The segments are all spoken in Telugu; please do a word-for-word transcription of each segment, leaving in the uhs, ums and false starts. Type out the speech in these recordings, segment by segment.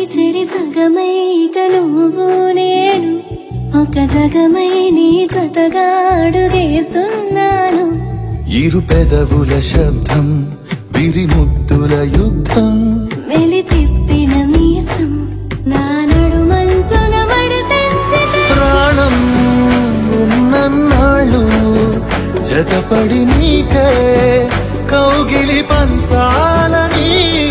చెరి సగమై ఇక నువ్వు నేను ఒక జగమై నీ జతగా అడుగేస్తున్నాను. ఇరు పెదవుల శబ్దం విరి ముద్దుల యుద్ధం వెలి తిప్పిన మీసం నా నడుమంచున మడతెంచితే ప్రాణం ఉన్నన్నాళ్ళు జతపడి నీకే కౌగిలి పంచాలని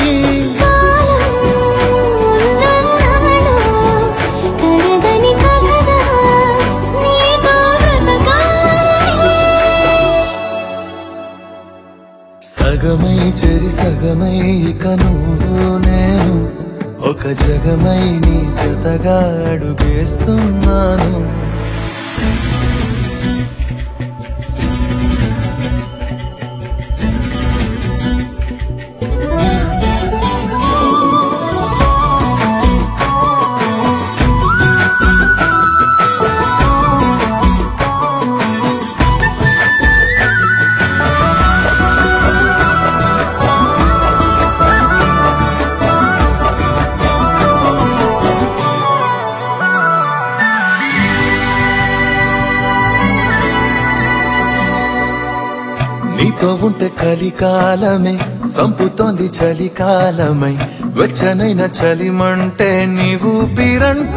సగమై చెరి సగమై ఇక నువ్వు నేను ఒక జగమై నీ జతగా అడుగేస్తున్నాను. నీతో ఉంటే కలికాలమే సంపుతోంది చలికాలమై వెచ్చనైన చలిమంటే నీవు పిరంట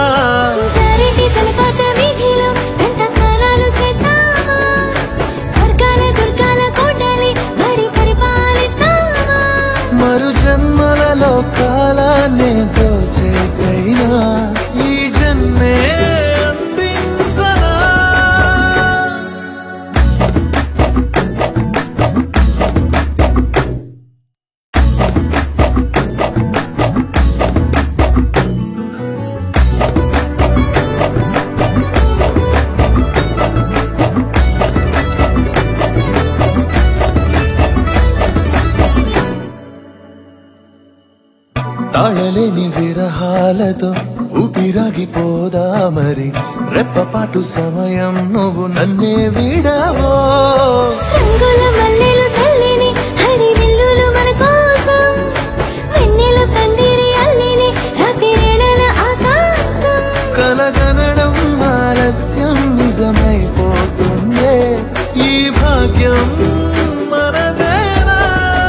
మరు జన్మలలో కాలాన్ని దోచేసైనా ఈ జన్మే తాళలేని విరహాలతో ఊపిరాగిపోదా మరి రెప్పపాటు సమయం నువ్వు నన్నే విడవో. కలగనడం ఆలస్యం నిజమైపోతుందే ఈ భాగ్యం మనదేనా.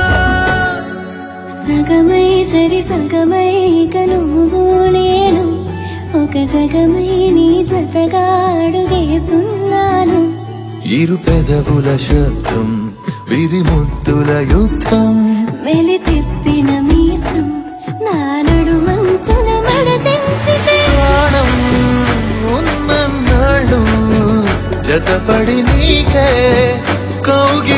సగమై చెరి సగమై ఇక నువ్వు నేను ఒక జగమై నీ జతగా అడుగేస్తున్నాను. ఇరు పెదవుల శబ్దం విరి ముద్దుల యుద్ధం వెలి తిప్పిన మీసం నా నడుమంచున మడతెంచితే ప్రాణం ఉన్నన్నాళ్ళు జతపడి నీకే కౌగి